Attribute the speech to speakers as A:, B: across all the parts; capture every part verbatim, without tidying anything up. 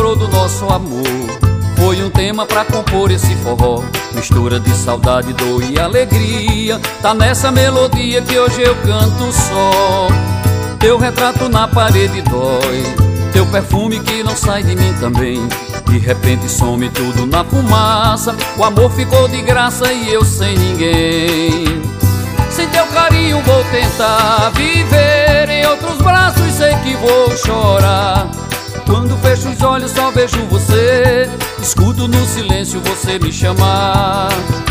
A: sobrou do nosso amor foi um tema pra compor esse forró. Mistura de saudade, dor e alegria. Tá nessa melodia que hoje eu canto só. Teu retrato na parede dói, teu perfume que não sai de mim também. De repente some tudo na fumaça. O amor ficou de graça e eu sem ninguém. Sem teu carinho vou tentar viver em outros braços, sei que vou chorar. Quando fecho os olhos só vejo você, escuto no silêncio você me chamar.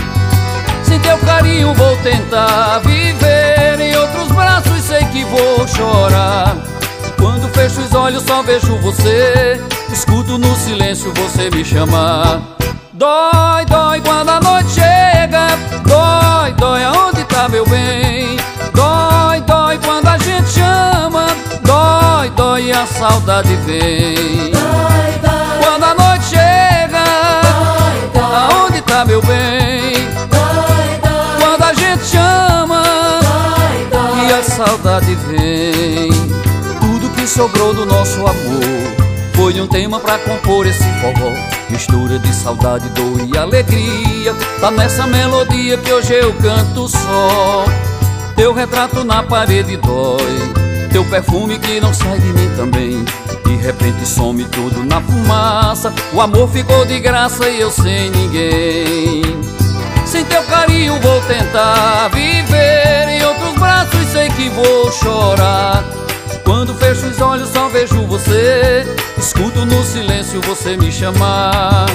A: Sem teu carinho vou tentar viver em outros braços, sei que vou chorar. Quando fecho os olhos só vejo você, escuto no silêncio você me chamar. Dói, dói quando a noite chega, dói, dói aonde tá meu bem. Dói, dói quando a gente chama, dói, dói e a saudade vem.
B: Dói, dói,
A: quando a noite chega,
B: dói, dói,
A: aonde tá meu bem.
B: dói, dói,
A: Quando a gente chama
B: dói, dói.
A: e a saudade vem. Tudo que sobrou do nosso amor foi um tema pra compor esse forró. Mistura de saudade, dor e alegria. Tá nessa melodia que hoje eu canto só. Teu retrato na parede dói, teu perfume que não sai de mim também. De repente some tudo na fumaça. O amor ficou de graça e eu sem ninguém. Sem teu carinho vou tentar viver em outros braços, sei que vou chorar. Quando fecho os olhos só vejo você, escuto no silêncio você me chamar.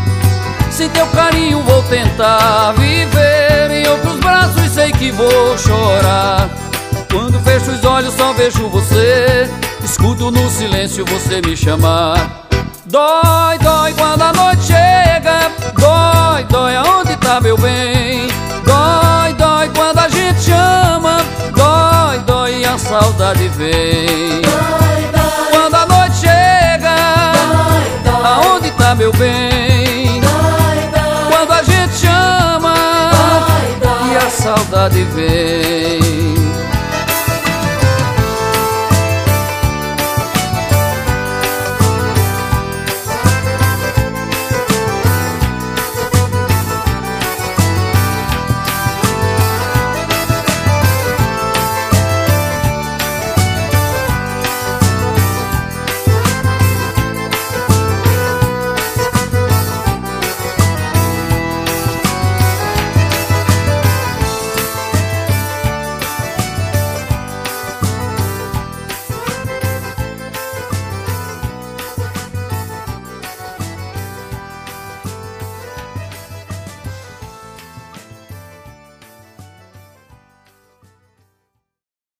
A: Sem teu carinho vou tentar viver em outros braços, sei que vou chorar. Quando fecho os olhos só vejo você, escuto no silêncio você me chamar. Dói, dói quando a noite chega, dói, dói aonde tá meu bem. Dói, dói quando a gente chama, dói, dói e a saudade vem.
B: Dói, dói,
A: Quando a noite chega,
B: dói, dói,
A: aonde tá meu bem.
B: dói, dói,
A: Quando a gente chama
B: dói, dói.
A: e a saudade vem.